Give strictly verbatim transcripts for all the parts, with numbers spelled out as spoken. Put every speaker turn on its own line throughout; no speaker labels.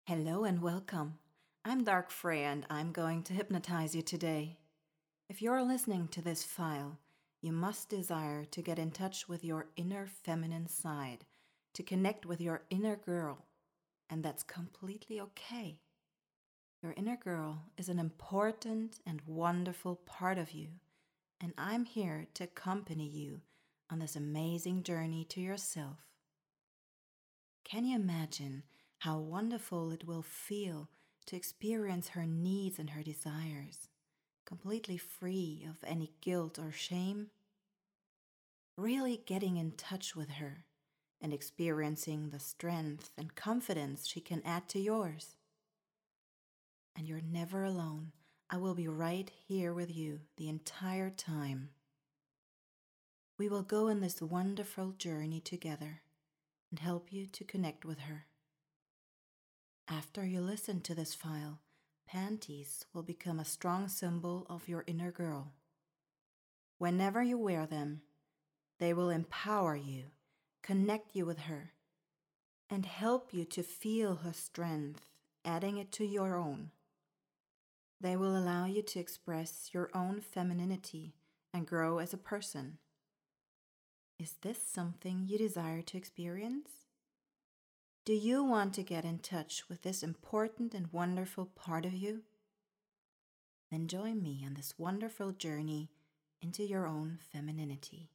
Hello and welcome. I'm Dark Freya and I'm going to hypnotize you today. If you're listening to this file, you must desire to get in touch with your inner feminine side, to connect with your inner girl, and that's completely okay. Your inner girl is an important and wonderful part of you, and I'm here to accompany you on this amazing journey to yourself. Can you imagine how wonderful it will feel to experience her needs and her desires, completely free of any guilt or shame? Really getting in touch with her and experiencing the strength and confidence she can add to yours. And you're never alone. I will be right here with you the entire time. We will go on this wonderful journey together and help you to connect with her. After you listen to this file, panties will become a strong symbol of your inner girl. Whenever you wear them, they will empower you, connect you with her, and help you to feel her strength, adding it to your own. They will allow you to express your own femininity and grow as a person. Is this something you desire to experience? Do you want to get in touch with this important and wonderful part of you? Then join me on this wonderful journey into your own femininity.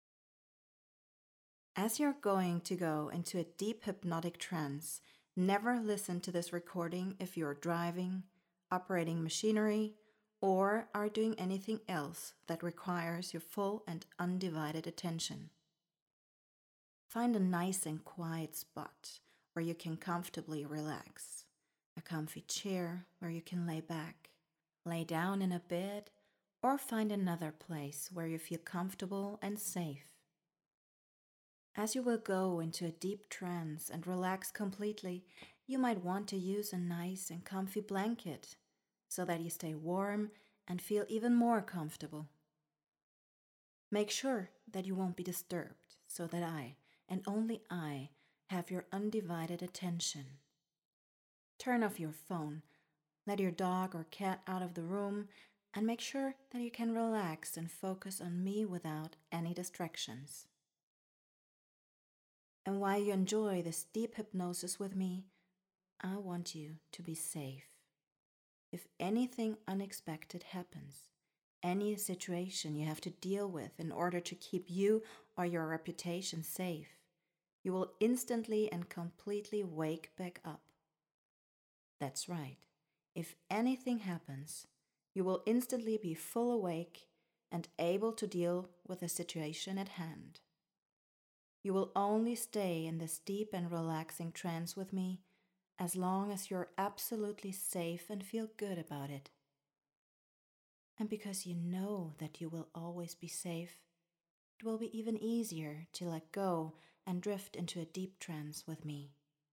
As you're going to go into a deep hypnotic trance, never listen to this recording if you're driving, operating machinery, or are doing anything else that requires your full and undivided attention. Find a nice and quiet spot where you can comfortably relax, a comfy chair where you can lay back, lay down in a bed, or find another place where you feel comfortable and safe. As you will go into a deep trance and relax completely, you might want to use a nice and comfy blanket so that you stay warm and feel even more comfortable. Make sure that you won't be disturbed so that I, and only I, have your undivided attention. Turn off your phone, let your dog or cat out of the room, and make sure that you can relax and focus on me without any distractions. And while you enjoy this deep hypnosis with me, I want you to be safe. If anything unexpected happens, any situation you have to deal with in order to keep you or your reputation safe, you will instantly and completely wake back up. That's right. If anything happens, you will instantly be full awake and able to deal with the situation at hand. You will only stay in this deep and relaxing trance with me as long as you're absolutely safe and feel good about it. And because you know that you will always be safe, it will be even easier to let go and drift into a deep trance with me.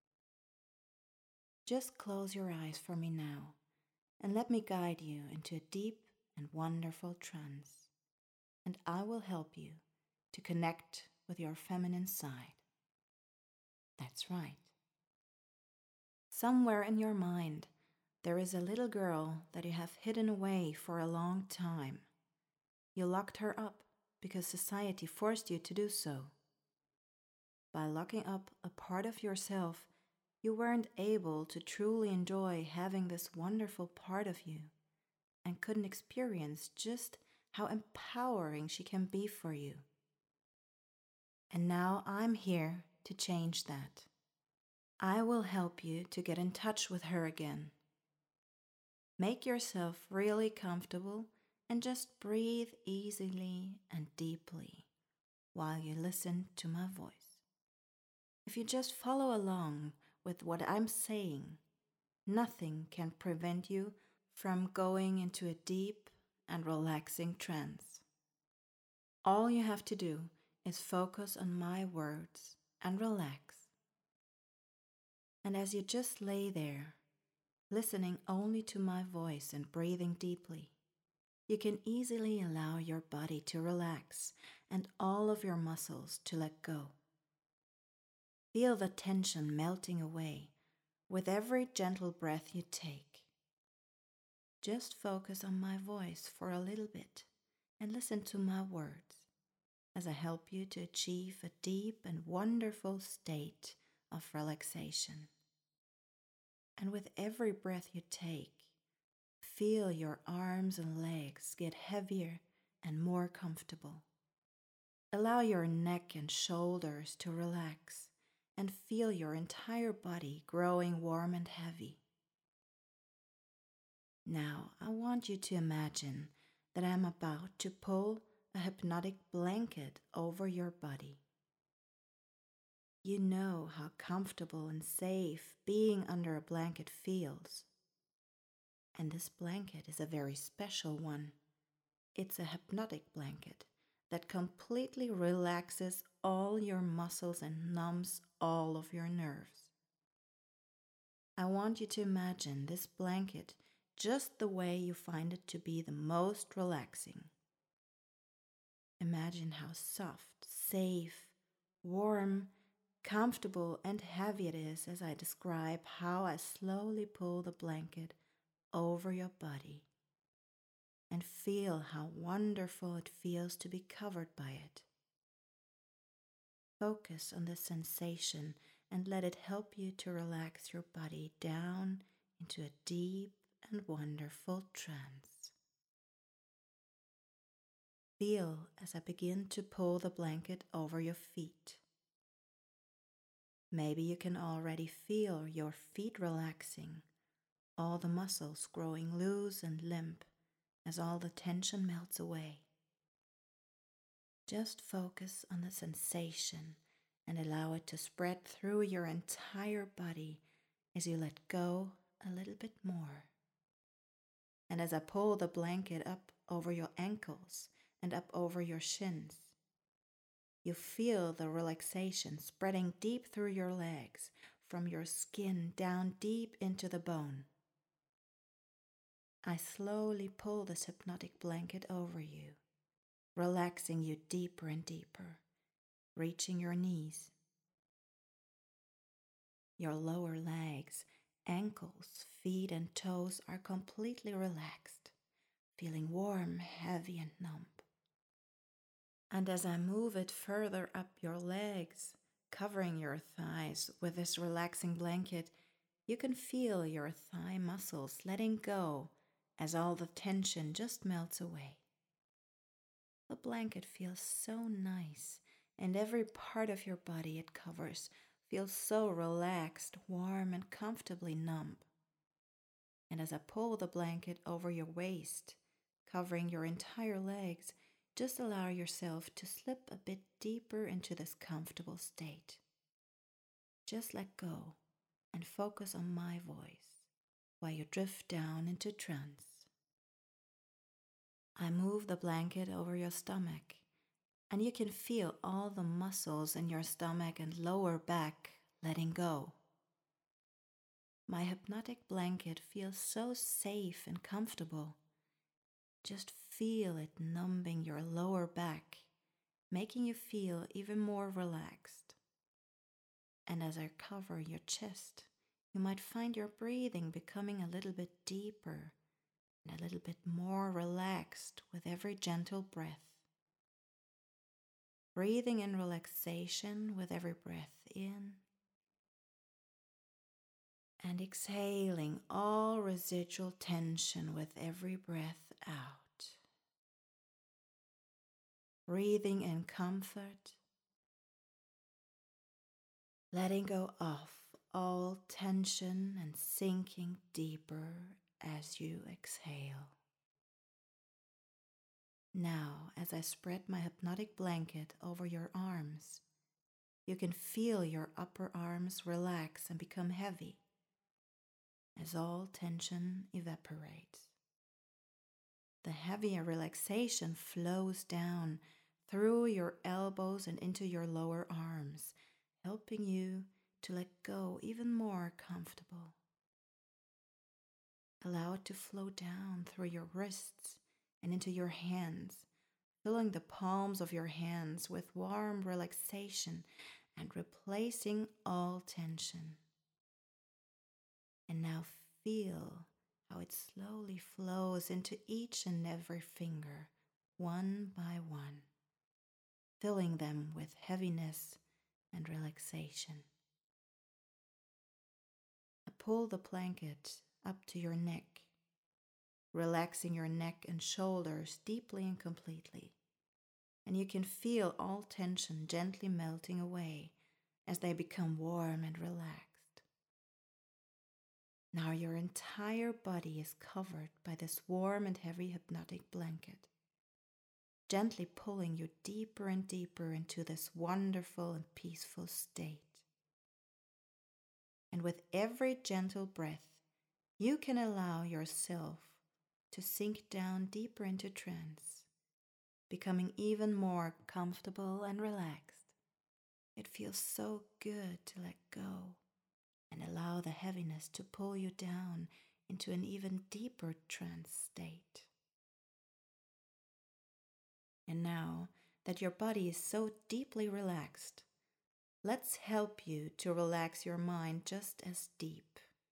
Just close your eyes for me now and let me guide you into a deep and wonderful trance, and I will help you to connect with your feminine side. That's right. Somewhere in your mind, there is a little girl that you have hidden away for a long time. You locked her up because society forced you to do so. By locking up a part of yourself, you weren't able to truly enjoy having this wonderful part of you and couldn't experience just how empowering she can be for you. And now I'm here to change that. I will help you to get in touch with her again. Make yourself really comfortable and just breathe easily and deeply while you listen to my voice. If you just follow along with what I'm saying, nothing can prevent you from going into a deep and relaxing trance. All you have to do is focus on my words and relax. And as you just lay there, listening only to my voice and breathing deeply, you can easily allow your body to relax and all of your muscles to let go. Feel the tension melting away With every gentle breath you take, just focus on my voice for a little bit and listen to my words as I help you to achieve a deep and wonderful state of relaxation. And with every breath you take, feel your arms and legs get heavier and more comfortable. Allow your neck and shoulders to relax and feel your entire body growing warm and heavy. Now, I want you to imagine that I'm about to pull a hypnotic blanket over your body. You know how comfortable and safe being under a blanket feels. And this blanket is a very special one. It's a hypnotic blanket that completely relaxes all your muscles and numbs all of your nerves. I want you to imagine this blanket just the way you find it to be the most relaxing. Imagine how soft, safe, warm, comfortable, and heavy it is as I describe how I slowly pull the blanket over your body. And feel how wonderful it feels to be covered by it. Focus on the sensation and let it help you to relax your body down into a deep and wonderful trance. Feel as I begin to pull the blanket over your feet. Maybe you can already feel your feet relaxing, all the muscles growing loose and limp as all the tension melts away. Just focus on the sensation and allow it to spread through your entire body as you let go a little bit more. And as I pull the blanket up over your ankles and up over your shins, you feel the relaxation spreading deep through your legs, from your skin down deep into the bone. I slowly pull this hypnotic blanket over you, relaxing you deeper and deeper, reaching your knees. Your lower legs, ankles, feet, and toes are completely relaxed, feeling warm, heavy, and numb. And as I move it further up your legs, covering your thighs with this relaxing blanket, you can feel your thigh muscles letting go as all the tension just melts away. The blanket feels so nice, and every part of your body it covers feels so relaxed, warm, and comfortably numb. And as I pull the blanket over your waist, covering your entire legs, just allow yourself to slip a bit deeper into this comfortable state. Just let go and focus on my voice while you drift down into trance. I move the blanket over your stomach, and you can feel all the muscles in your stomach and lower back letting go. My hypnotic blanket feels so safe and comfortable. Just feel it numbing your lower back, making you feel even more relaxed. And as I cover your chest, you might find your breathing becoming a little bit deeper and a little bit more relaxed with every gentle breath. Breathing in relaxation with every breath in, and exhaling all residual tension with every breath out. Breathing in comfort, letting go of all tension and sinking deeper as you exhale. Now, as I spread my hypnotic blanket over your arms, you can feel your upper arms relax and become heavy as all tension evaporates. The heavier relaxation flows down through your elbows and into your lower arms, helping you to let go even more comfortable. Allow it to flow down through your wrists and into your hands, filling the palms of your hands with warm relaxation and replacing all tension. feel how it slowly flows into each and every finger, one by one, filling them with heaviness and relaxation. Pull the blanket up to your neck, relaxing your neck and shoulders deeply and completely. And you can feel all tension gently melting away as they become warm and relaxed. Now your entire body is covered by this warm and heavy hypnotic blanket, gently pulling you deeper and deeper into this wonderful and peaceful state. And with every gentle breath, you can allow yourself to sink down deeper into trance, becoming even more comfortable and relaxed. It feels so good to let go and allow the heaviness to pull you down into an even deeper trance state. And now that your body is so deeply relaxed, let's help you to relax your mind just as deep.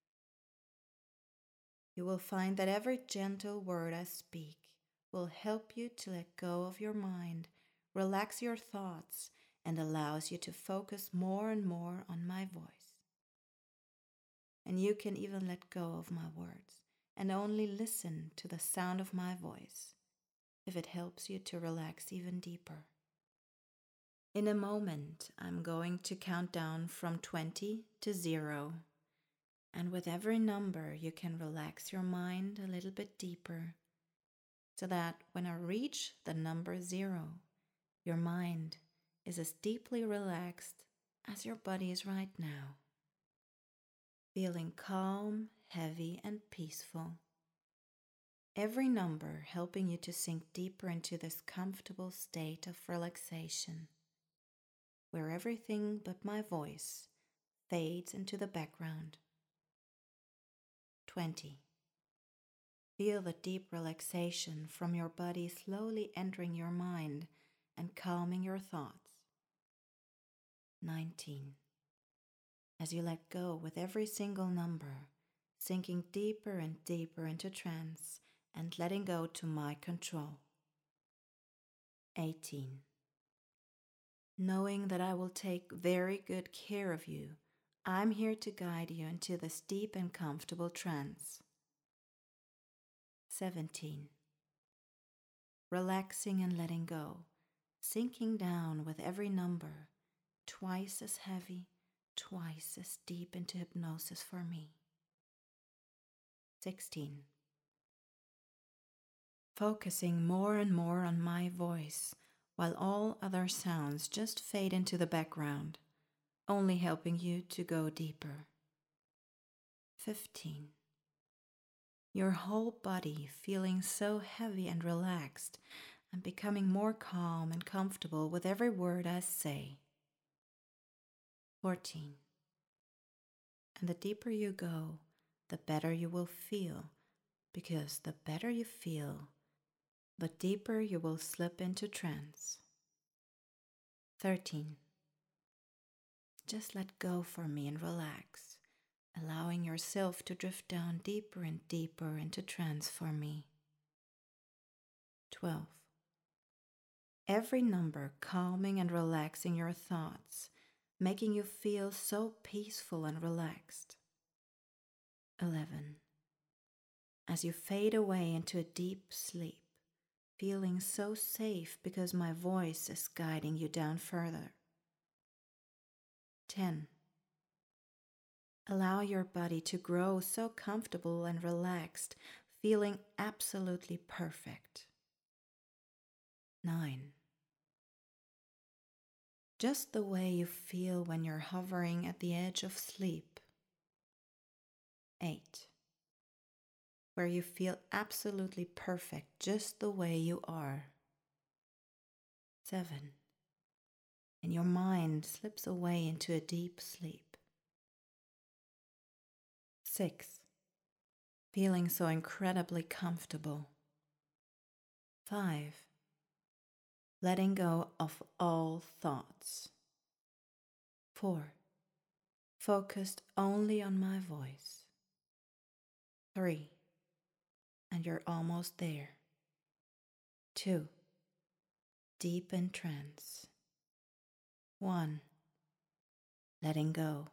You will find that every gentle word I speak will help you to let go of your mind, relax your thoughts, and allows you to focus more and more on my voice. And you can even let go of my words and only listen to the sound of my voice if it helps you to relax even deeper. In a moment, I'm going to count down from twenty to zero. And with every number, you can relax your mind a little bit deeper, so that when I reach the number zero, your mind is as deeply relaxed as your body is right now, feeling calm, heavy, and peaceful. Every number helping you to sink deeper into this comfortable state of relaxation, where everything but my voice fades into the background. twenty. Feel the deep relaxation from your body slowly entering your mind and calming your thoughts. nineteen. As you let go with every single number, sinking deeper and deeper into trance and letting go to my control. eighteen. Knowing that I will take very good care of you, I'm here to guide you into this deep and comfortable trance. seventeen. Relaxing and letting go, sinking down with every number, twice as heavy, twice as deep into hypnosis for me. sixteen. Focusing more and more on my voice, while all other sounds just fade into the background, only helping you to go deeper. fifteen. Your whole body feeling so heavy and relaxed and becoming more calm and comfortable with every word I say. fourteen. And the deeper you go, the better you will feel, because the better you feel, the deeper you will slip into trance. thirteen. Just let go for me and relax, allowing yourself to drift down deeper and deeper into trance for me. twelve. Every number calming and relaxing your thoughts, making you feel so peaceful and relaxed. eleven. As you fade away into a deep sleep, feeling so safe because my voice is guiding you down further. ten. Allow your body to grow so comfortable and relaxed, feeling absolutely perfect. nine. Just the way you feel when you're hovering at the edge of sleep. eight. Where you feel absolutely perfect just the way you are. seven. And your mind slips away into a deep sleep. six. Feeling so incredibly comfortable. five. Letting go of all thoughts. four. Focused only on my voice. Three, and you're almost there. Two, deep in trance. One, letting go.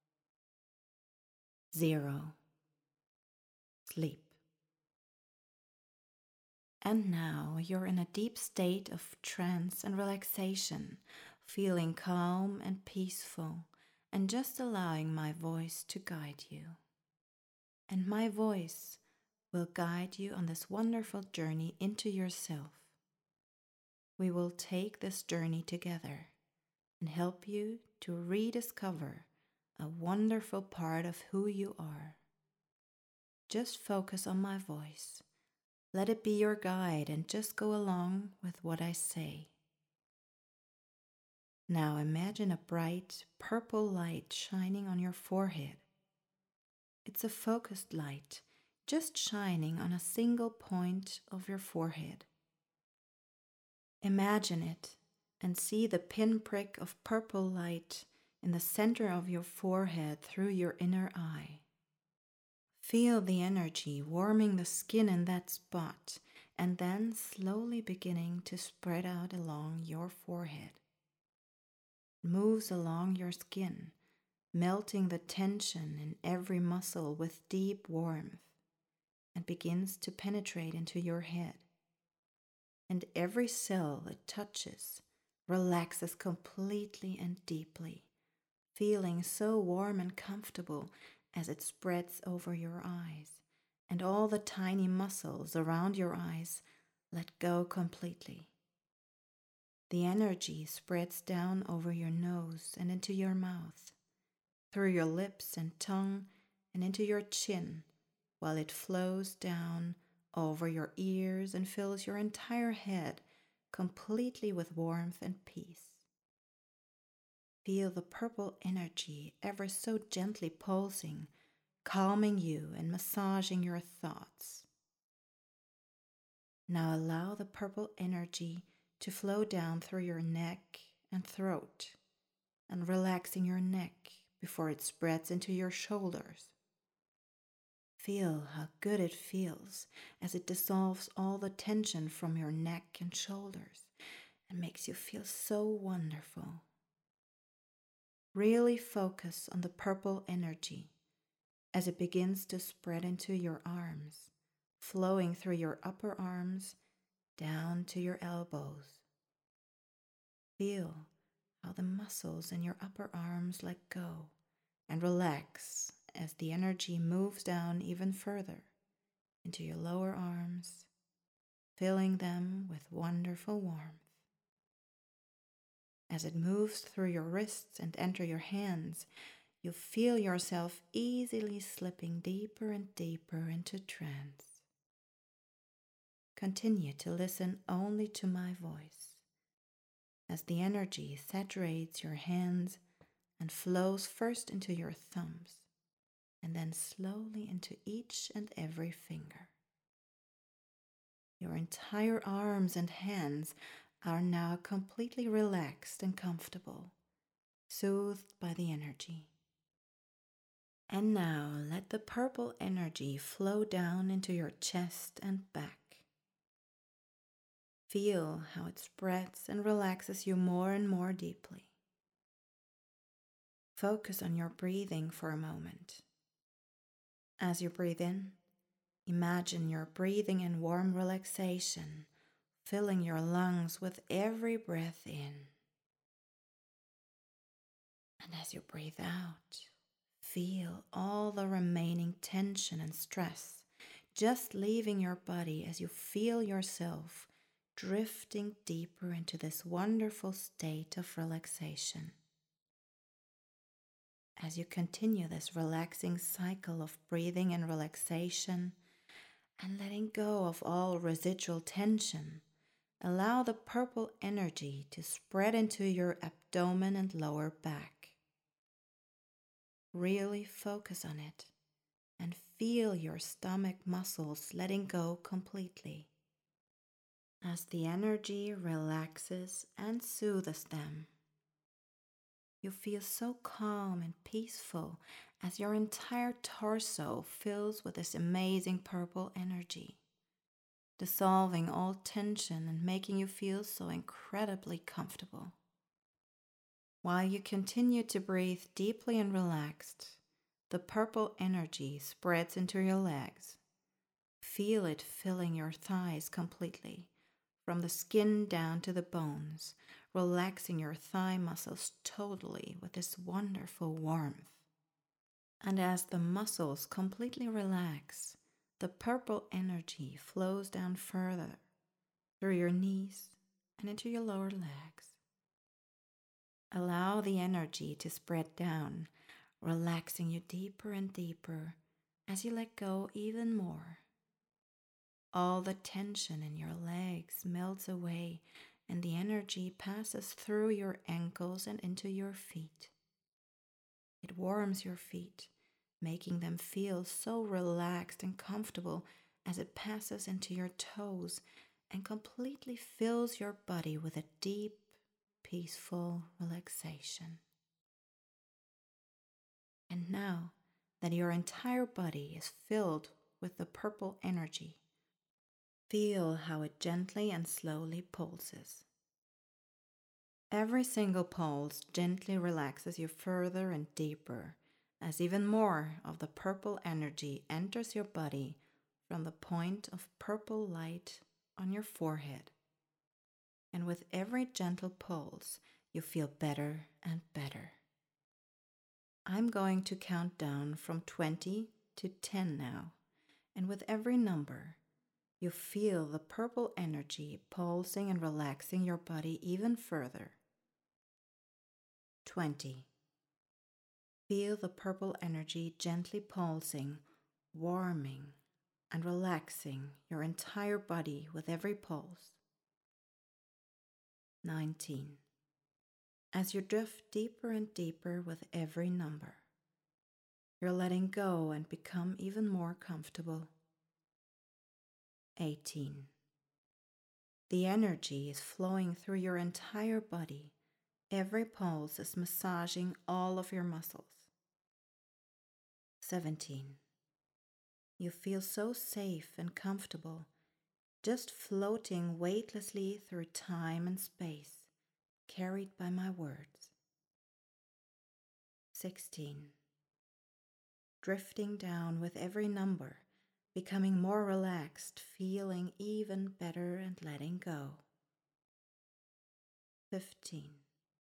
Zero, sleep. And now you're in a deep state of trance and relaxation, feeling calm and peaceful, and just allowing my voice to guide you. And my voice will guide you on this wonderful journey into yourself. We will take this journey together and help you to rediscover a wonderful part of who you are. Just focus on my voice. Let it be your guide and just go along with what I say. Now imagine a bright purple light shining on your forehead. It's a focused light, just shining on a single point of your forehead. Imagine it and see the pinprick of purple light in the center of your forehead through your inner eye. Feel the energy warming the skin in that spot and then slowly beginning to spread out along your forehead. It moves along your skin, melting the tension in every muscle with deep warmth, and begins to penetrate into your head. And every cell it touches relaxes completely and deeply, feeling so warm and comfortable as it spreads over your eyes, and all the tiny muscles around your eyes let go completely. The energy spreads down over your nose and into your mouth, through your lips and tongue and into your chin, while it flows down over your ears and fills your entire head completely with warmth and peace. Feel the purple energy ever so gently pulsing, calming you and massaging your thoughts. Now allow the purple energy to flow down through your neck and throat, and relaxing your neck before it spreads into your shoulders. Feel how good it feels as it dissolves all the tension from your neck and shoulders and makes you feel so wonderful. Really focus on the purple energy as it begins to spread into your arms, flowing through your upper arms down to your elbows. Feel how the muscles in your upper arms let go and relax as the energy moves down even further into your lower arms, filling them with wonderful warmth. As it moves through your wrists and enter your hands, you feel yourself easily slipping deeper and deeper into trance. Continue to listen only to my voice as the energy saturates your hands and flows first into your thumbs and then slowly into each and every finger. Your entire arms and hands are now completely relaxed and comfortable, soothed by the energy. And now let the purple energy flow down into your chest and back. Feel how it spreads and relaxes you more and more deeply. Focus on your breathing for a moment. As you breathe in, imagine you're breathing in warm relaxation, filling your lungs with every breath in. And as you breathe out, feel all the remaining tension and stress just leaving your body as you feel yourself drifting deeper into this wonderful state of relaxation. As you continue this relaxing cycle of breathing and relaxation and letting go of all residual tension, allow the purple energy to spread into your abdomen and lower back. Really focus on it and feel your stomach muscles letting go completely as the energy relaxes and soothes them. You feel so calm and peaceful as your entire torso fills with this amazing purple energy, dissolving all tension and making you feel so incredibly comfortable. While you continue to breathe deeply and relaxed, the purple energy spreads into your legs. Feel it filling your thighs completely, from the skin down to the bones, relaxing your thigh muscles totally with this wonderful warmth. And as the muscles completely relax, the purple energy flows down further through your knees and into your lower legs. Allow the energy to spread down, relaxing you deeper and deeper as you let go even more. All the tension in your legs melts away and the energy passes through your ankles and into your feet. It warms your feet, making them feel so relaxed and comfortable as it passes into your toes and completely fills your body with a deep, peaceful relaxation. And now that your entire body is filled with the purple energy, feel how it gently and slowly pulses. Every single pulse gently relaxes you further and deeper as even more of the purple energy enters your body from the point of purple light on your forehead. And with every gentle pulse, you feel better and better. I'm going to count down from twenty to ten now, and with every number, you feel the purple energy pulsing and relaxing your body even further. twenty. Feel the purple energy gently pulsing, warming, and relaxing your entire body with every pulse. nineteen. As you drift deeper and deeper with every number, you're letting go and become even more comfortable. eighteen. The energy is flowing through your entire body. Every pulse is massaging all of your muscles. seventeen. You feel so safe and comfortable, just floating weightlessly through time and space, carried by my words. sixteen. Drifting down with every number, becoming more relaxed, feeling even better and letting go. fifteen.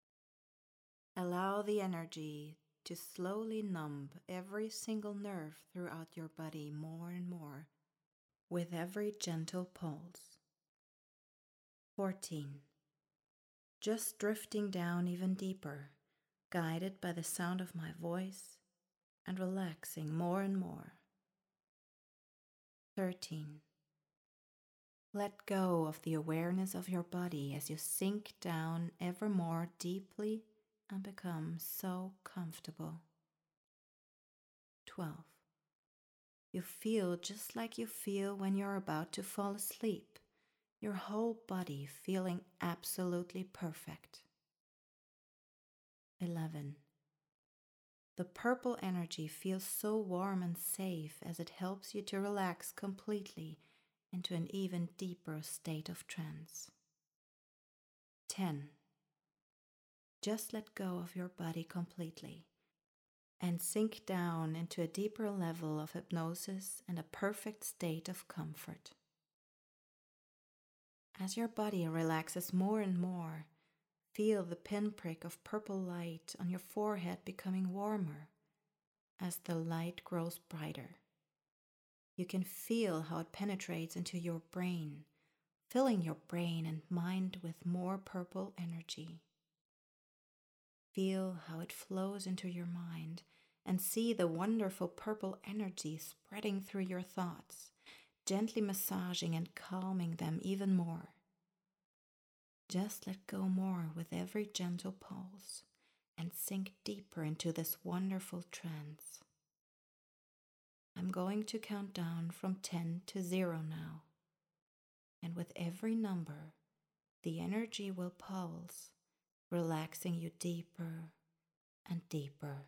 Allow the energy to slowly numb every single nerve throughout your body more and more with every gentle pulse. fourteen. Just drifting down even deeper, guided by the sound of my voice and relaxing more and more. thirteen. Let go of the awareness of your body as you sink down ever more deeply and become so comfortable. twelve. You feel just like you feel when you're about to fall asleep, your whole body feeling absolutely perfect. eleven. The purple energy feels so warm and safe as it helps you to relax completely into an even deeper state of trance. ten. Just let go of your body completely and sink down into a deeper level of hypnosis and a perfect state of comfort. As your body relaxes more and more, feel the pinprick of purple light on your forehead becoming warmer as the light grows brighter. You can feel how it penetrates into your brain, filling your brain and mind with more purple energy. Feel how it flows into your mind and see the wonderful purple energy spreading through your thoughts, gently massaging and calming them even more. Just let go more with every gentle pulse and sink deeper into this wonderful trance. I'm going to count down from ten to zero now, and with every number, the energy will pulse, relaxing you deeper and deeper.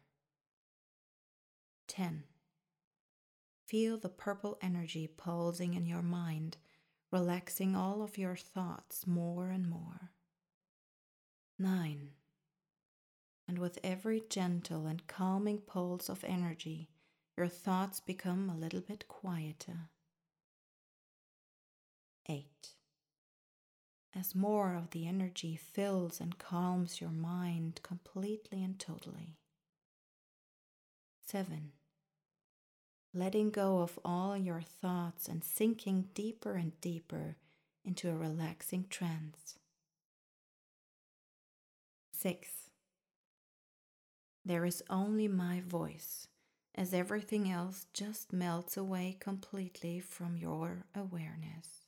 ten. Feel the purple energy pulsing in your mind, relaxing all of your thoughts more and more. nine. And with every gentle and calming pulse of energy, your thoughts become a little bit quieter. eight. As more of the energy fills and calms your mind completely and totally. seven. Letting go of all your thoughts and sinking deeper and deeper into a relaxing trance. six. There is only my voice, as everything else just melts away completely from your awareness.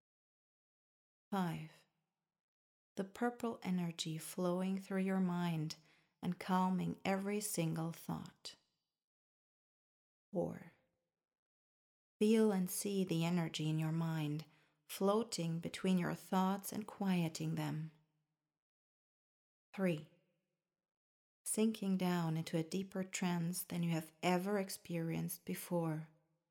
five. The purple energy flowing through your mind and calming every single thought. four. Feel and see the energy in your mind floating between your thoughts and quieting them. three. Sinking down into a deeper trance than you have ever experienced before.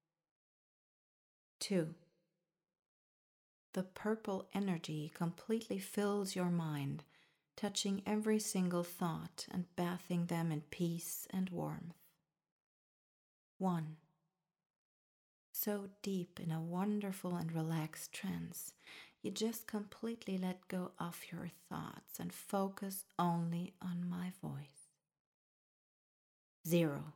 two. The purple energy completely fills your mind, touching every single thought and bathing them in peace and warmth. one. So deep in a wonderful and relaxed trance, you just completely let go of your thoughts and focus only on my voice. zero.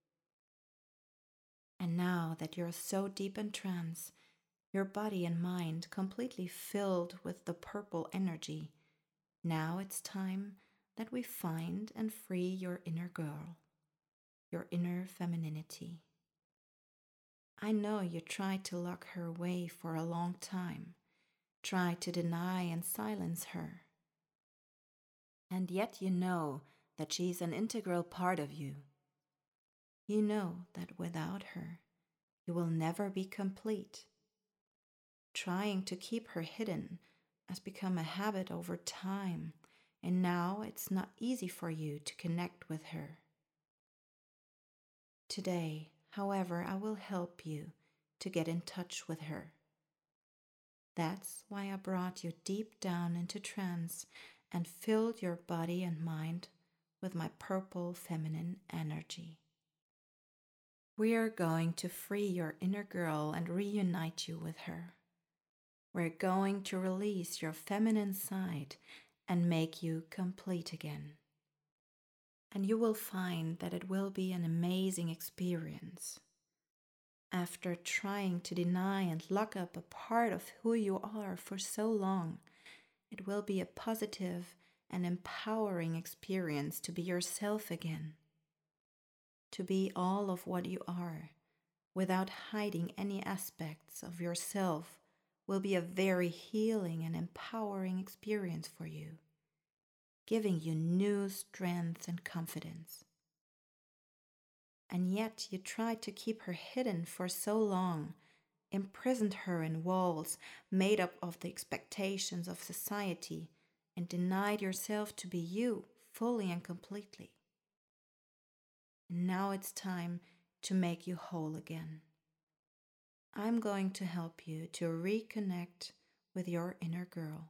And now that you're so deep in trance, your body and mind completely filled with the purple energy, now it's time that we find and free your inner girl, your inner femininity. I know you tried to lock her away for a long time, tried to deny and silence her. And yet you know that she's an integral part of you. You know that without her, you will never be complete. Trying to keep her hidden has become a habit over time, and now it's not easy for you to connect with her. Today, however, I will help you to get in touch with her. That's why I brought you deep down into trance and filled your body and mind with my purple feminine energy. We are going to free your inner girl and reunite you with her. We're going to release your feminine side and make you complete again. And you will find that it will be an amazing experience. After trying to deny and lock up a part of who you are for so long, it will be a positive and empowering experience to be yourself again. To be all of what you are, without hiding any aspects of yourself, will be a very healing and empowering experience for you, giving you new strength and confidence. And yet you tried to keep her hidden for so long, imprisoned her in walls made up of the expectations of society, and denied yourself to be you fully and completely. And now it's time to make you whole again. I'm going to help you to reconnect with your inner girl.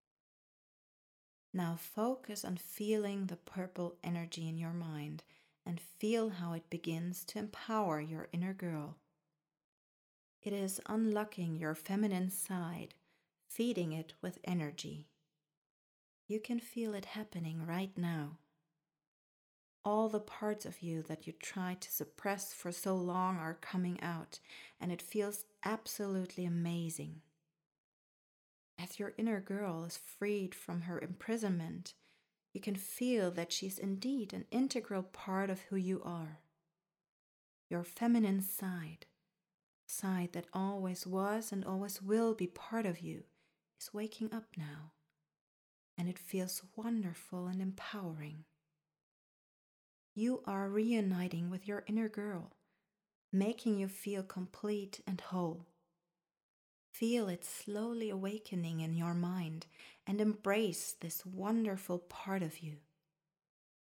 Now focus on feeling the purple energy in your mind and feel how it begins to empower your inner girl. It is unlocking your feminine side, feeding it with energy. You can feel it happening right now. All the parts of you that you tried to suppress for so long are coming out, and it feels absolutely amazing. As your inner girl is freed from her imprisonment, you can feel that she's indeed an integral part of who you are. Your feminine side, side that always was and always will be part of you, is waking up now, and it feels wonderful and empowering. You are reuniting with your inner girl, making you feel complete and whole. Feel it slowly awakening in your mind and embrace this wonderful part of you.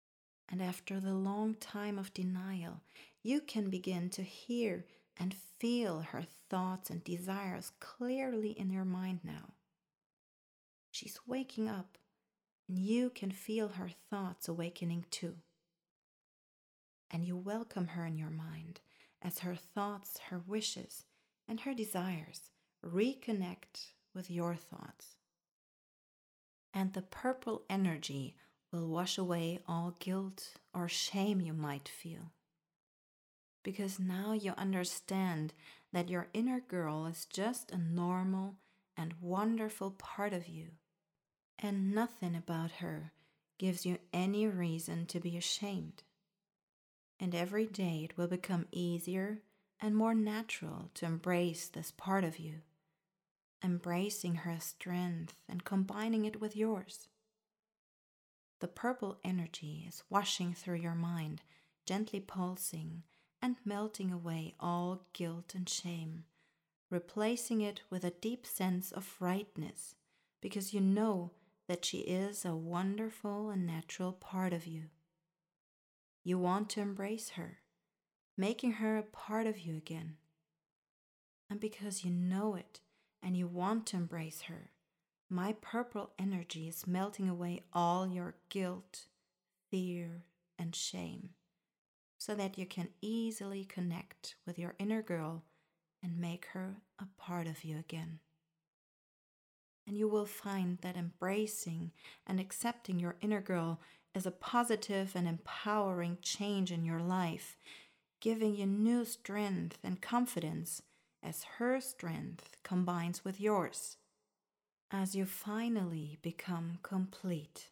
And after the long time of denial, you can begin to hear and feel her thoughts and desires clearly in your mind now. She's waking up, and you can feel her thoughts awakening too. And you welcome her in your mind as her thoughts, her wishes, and her desires reconnect with your thoughts. And the purple energy will wash away all guilt or shame you might feel. Because now you understand that your inner girl is just a normal and wonderful part of you, and nothing about her gives you any reason to be ashamed. And every day it will become easier and more natural to embrace this part of you, embracing her strength and combining it with yours. The purple energy is washing through your mind, gently pulsing and melting away all guilt and shame, replacing it with a deep sense of rightness, because you know that she is a wonderful and natural part of you. You want to embrace her, making her a part of you again. And because you know it and you want to embrace her, my purple energy is melting away all your guilt, fear, and shame, so that you can easily connect with your inner girl and make her a part of you again. And you will find that embracing and accepting your inner girl is a positive and empowering change in your life, giving you new strength and confidence as her strength combines with yours, as you finally become complete.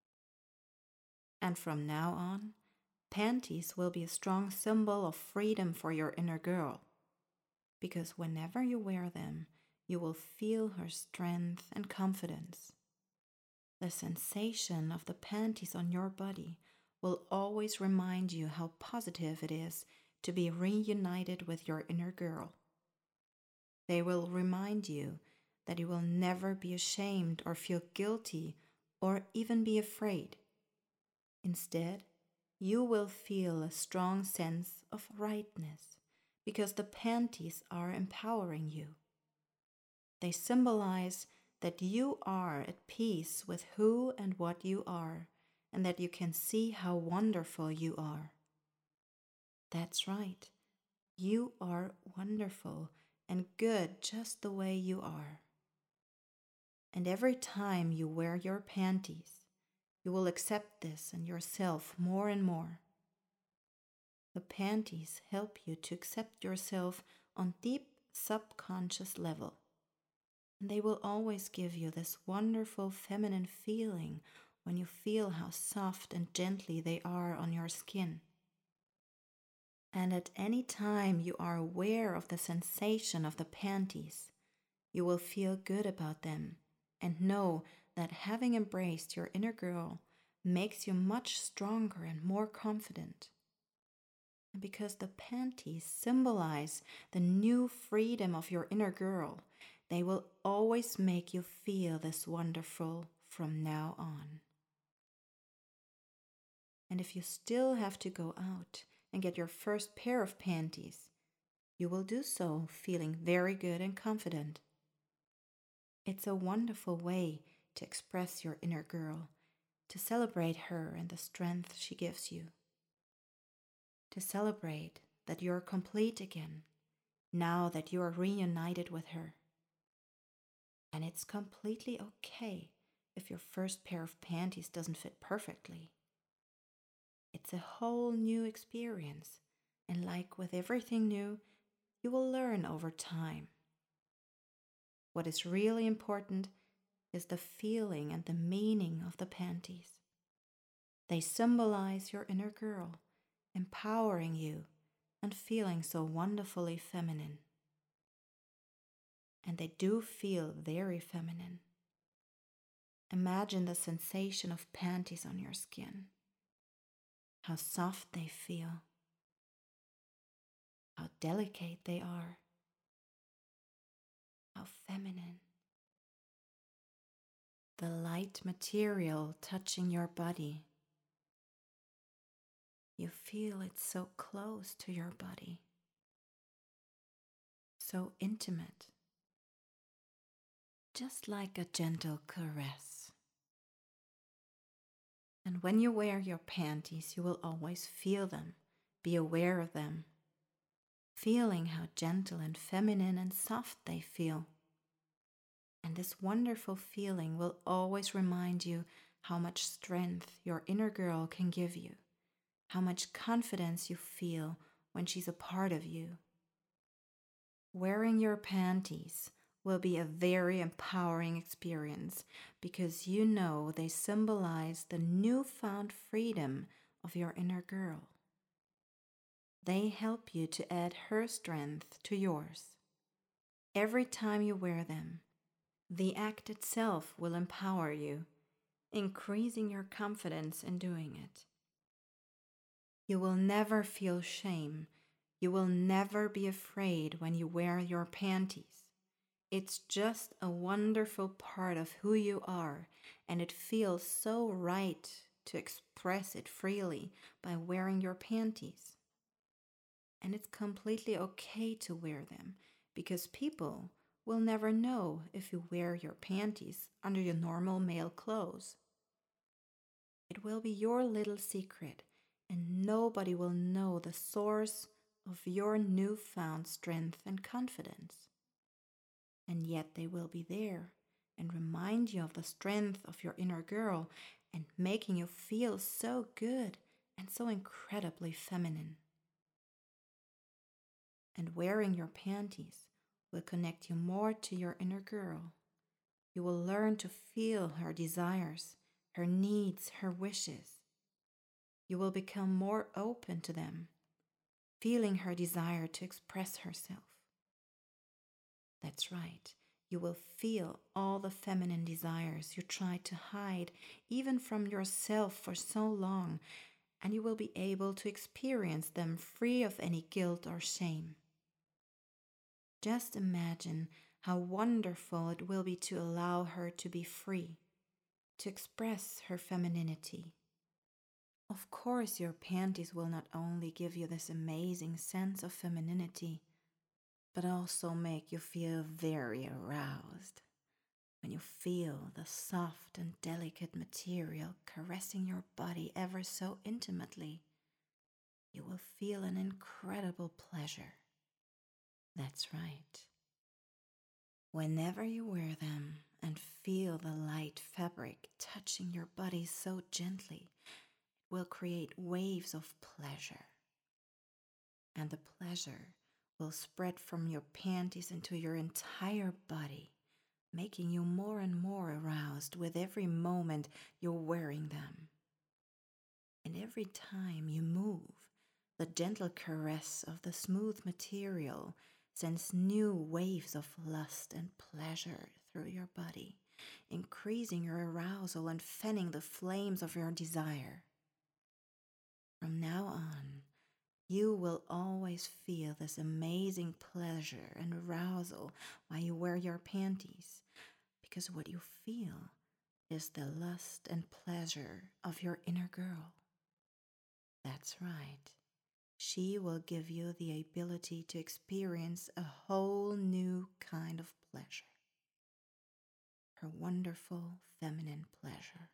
And from now on, panties will be a strong symbol of freedom for your inner girl, because whenever you wear them, you will feel her strength and confidence. The sensation of the panties on your body will always remind you how positive it is to be reunited with your inner girl. They will remind you that you will never be ashamed or feel guilty or even be afraid. Instead, you will feel a strong sense of rightness because the panties are empowering you. They symbolize that you are at peace with who and what you are, and that you can see how wonderful you are. That's right. You are wonderful and good just the way you are. And every time you wear your panties, you will accept this and yourself more and more. The panties help you to accept yourself on deep subconscious level. And they will always give you this wonderful feminine feeling when you feel how soft and gently they are on your skin. And at any time you are aware of the sensation of the panties, you will feel good about them and know that having embraced your inner girl makes you much stronger and more confident. And because the panties symbolize the new freedom of your inner girl, they will always make you feel this wonderful from now on. And if you still have to go out and get your first pair of panties, you will do so feeling very good and confident. It's a wonderful way to express your inner girl, to celebrate her and the strength she gives you. To celebrate that you're complete again, now that you are reunited with her. And it's completely okay if your first pair of panties doesn't fit perfectly. It's a whole new experience, and like with everything new, you will learn over time. What is really important is the feeling and the meaning of the panties. They symbolize your inner girl, empowering you and feeling so wonderfully feminine. And they do feel very feminine. Imagine the sensation of panties on your skin, how soft they feel, how delicate they are, how feminine. The light material touching your body, You feel it so close to your body, so intimate, just like a gentle caress. And when you wear your panties, you will always feel them, be aware of them, feeling how gentle and feminine and soft they feel. And this wonderful feeling will always remind you how much strength your inner girl can give you, how much confidence you feel when she's a part of you. Wearing your panties will be a very empowering experience because you know they symbolize the newfound freedom of your inner girl. They help you to add her strength to yours. Every time you wear them, the act itself will empower you, increasing your confidence in doing it. You will never feel shame. You will never be afraid when you wear your panties. It's just a wonderful part of who you are, and it feels so right to express it freely by wearing your panties. And it's completely okay to wear them, because people will never know if you wear your panties under your normal male clothes. It will be your little secret, and nobody will know the source of your newfound strength and confidence. And yet they will be there and remind you of the strength of your inner girl and making you feel so good and so incredibly feminine. And wearing your panties will connect you more to your inner girl. You will learn to feel her desires, her needs, her wishes. You will become more open to them, feeling her desire to express herself. That's right. You will feel all the feminine desires you tried to hide, even from yourself for so long, and you will be able to experience them free of any guilt or shame. Just imagine how wonderful it will be to allow her to be free, to express her femininity. Of course, your panties will not only give you this amazing sense of femininity, but also make you feel very aroused when you feel the soft and delicate material caressing your body ever so intimately. You will feel an incredible pleasure. That's right. Whenever you wear them and feel the light fabric touching your body so gently, it will create waves of pleasure. And the pleasure will spread from your panties into your entire body, making you more and more aroused with every moment you're wearing them. And every time you move, the gentle caress of the smooth material sends new waves of lust and pleasure through your body, increasing your arousal and fanning the flames of your desire. From now on, you will always feel this amazing pleasure and arousal while you wear your panties, because what you feel is the lust and pleasure of your inner girl. That's right. She will give you the ability to experience a whole new kind of pleasure. Her wonderful feminine pleasure.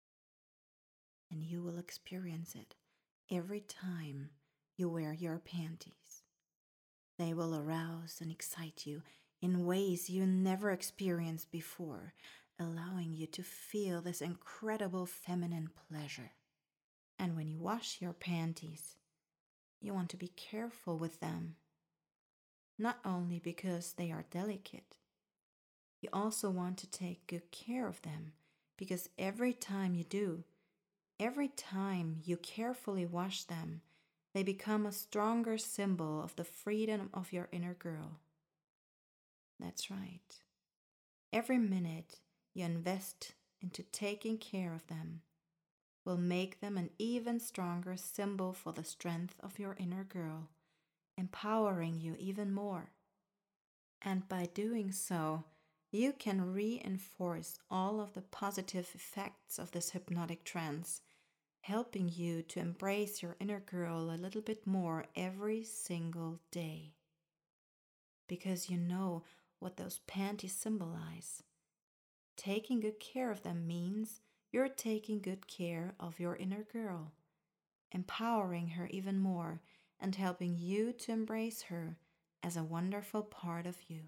And you will experience it every time you wear your panties. They will arouse and excite you in ways you never experienced before, allowing you to feel this incredible feminine pleasure. And when you wash your panties, you want to be careful with them, not only because they are delicate. You also want to take good care of them, because every time you do, every time you carefully wash them, they become a stronger symbol of the freedom of your inner girl. That's right. Every minute you invest into taking care of them will make them an even stronger symbol for the strength of your inner girl, empowering you even more. And by doing so, you can reinforce all of the positive effects of this hypnotic trance helping you to embrace your inner girl a little bit more every single day. Because you know what those panties symbolize. Taking good care of them means you're taking good care of your inner girl, empowering her even more and helping you to embrace her as a wonderful part of you.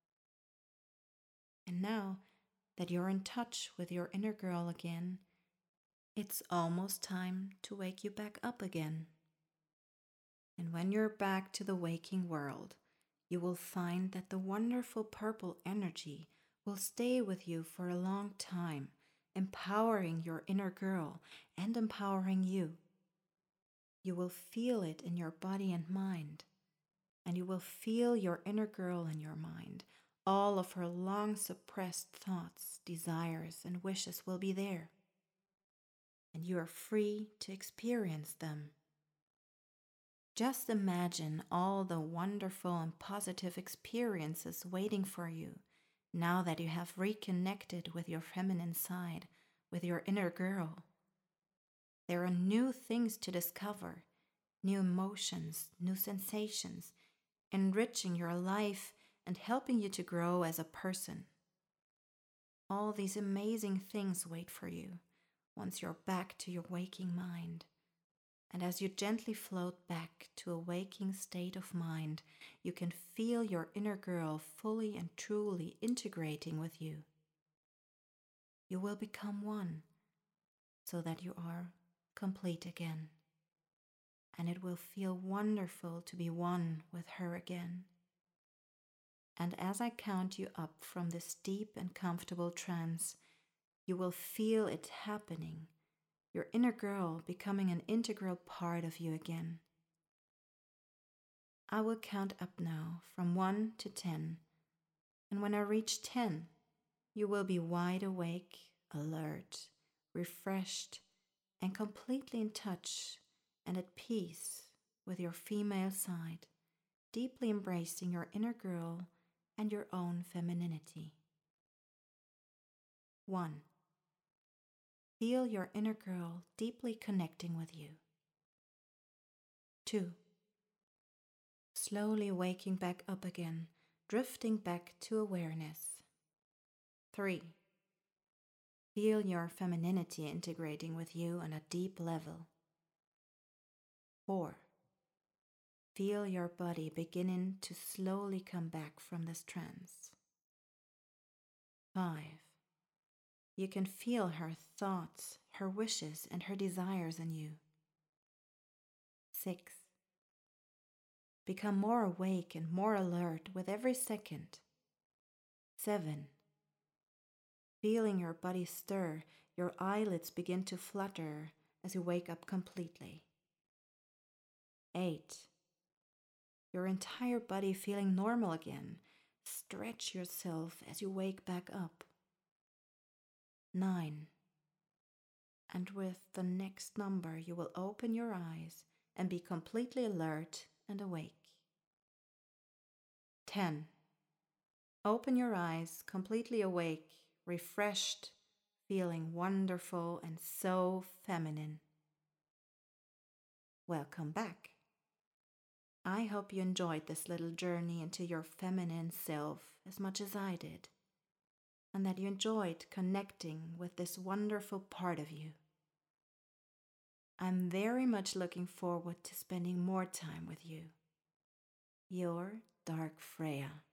And now that you're in touch with your inner girl again, it's almost time to wake you back up again. And when you're back to the waking world, you will find that the wonderful purple energy will stay with you for a long time, empowering your inner girl and empowering you. You will feel it in your body and mind, and you will feel your inner girl in your mind. All of her long suppressed thoughts, desires, and wishes will be there, and you are free to experience them. Just imagine all the wonderful and positive experiences waiting for you now that you have reconnected with your feminine side, with your inner girl. There are new things to discover, new emotions, new sensations, enriching your life and helping you to grow as a person. All these amazing things wait for you once you're back to your waking mind. And as you gently float back to a waking state of mind, you can feel your inner girl fully and truly integrating with you. You will become one, so that you are complete again. And it will feel wonderful to be one with her again. And as I count you up from this deep and comfortable trance, you will feel it happening. Your inner girl becoming an integral part of you again. I will count up now from one to ten, and when I reach ten, you will be wide awake, alert, refreshed, and completely in touch and at peace with your female side, deeply embracing your inner girl and your own femininity. One. Feel your inner girl deeply connecting with you. Two. Slowly waking back up again, drifting back to awareness. Three. Feel your femininity integrating with you on a deep level. Four. Feel your body beginning to slowly come back from this trance. Five. You can feel her thoughts, her wishes, and her desires in you. Six. Become more awake and more alert with every second. Seven. Feeling your body stir, your eyelids begin to flutter as you wake up completely. Eight. Your entire body feeling normal again. Stretch yourself as you wake back up. Nine. And with the next number, you will open your eyes and be completely alert and awake. Ten. Open your eyes, completely awake, refreshed, feeling wonderful and so feminine. Welcome back. I hope you enjoyed this little journey into your feminine self as much as I did, and that you enjoyed connecting with this wonderful part of you. I'm very much looking forward to spending more time with you. Your Dark Freya.